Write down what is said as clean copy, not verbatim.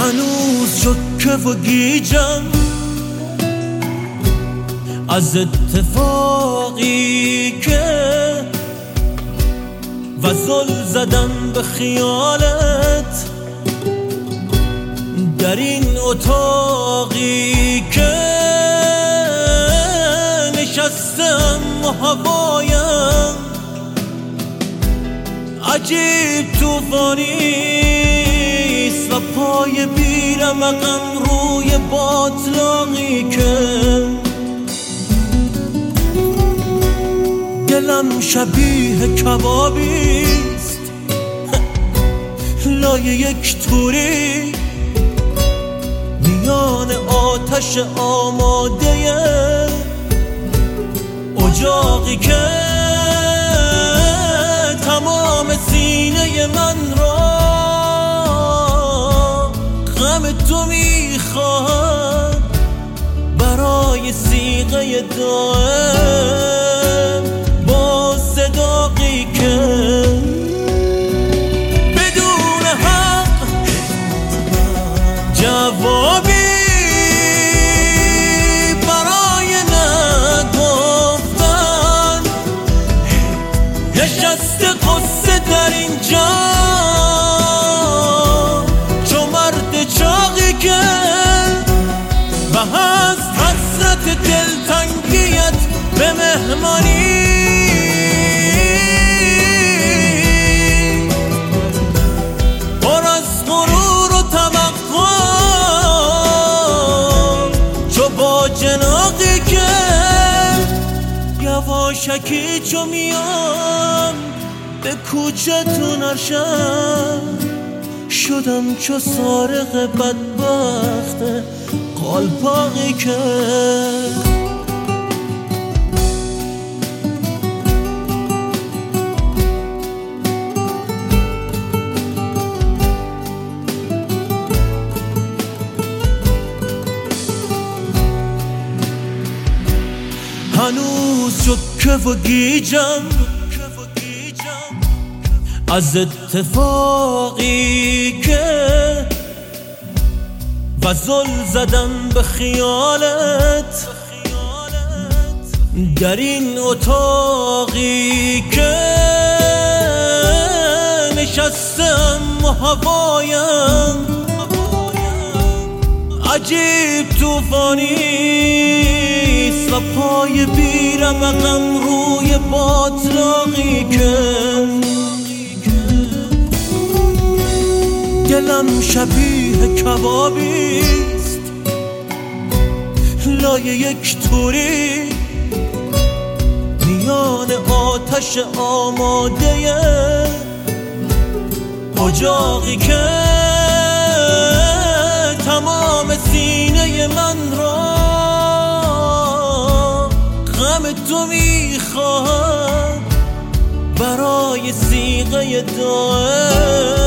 هنوز شکه و گیجم از اتفاقی که وزل زدم به خیالت در این اتاقی که نشستم و هوایم عجیب توفانیست و پای بیرمقم روی باطلاقی که دلم شبیه کبابیست لای یک توری میان آتش آماده اجاقی که تمام سینه من را غم تو میخواهد برای صیغه دائم با صداقی که بدون حق جوابی برای نگفتن نشسته قصه در اینجا چو مرد چاقی که و هست حسرت دلتنگیت به مهمانی پر از غرور و توقع چو با جناقی که یواشکی چو میام به کوچه تو نرشم شدم چو سارق بدبخت قالپاقی که هنوز شکه و گیجم از اتفاقی که وزل زدم به خیالت در این اتاقی که نشستم و هوایم عجیب توفانیست و پای بیرمقم روی باطلاقی که دلم شبیه کبابیست لای یک توری میان آتش آماده اجاقی که تمام سینه من را غم تو میخواهد برای صیغه دائم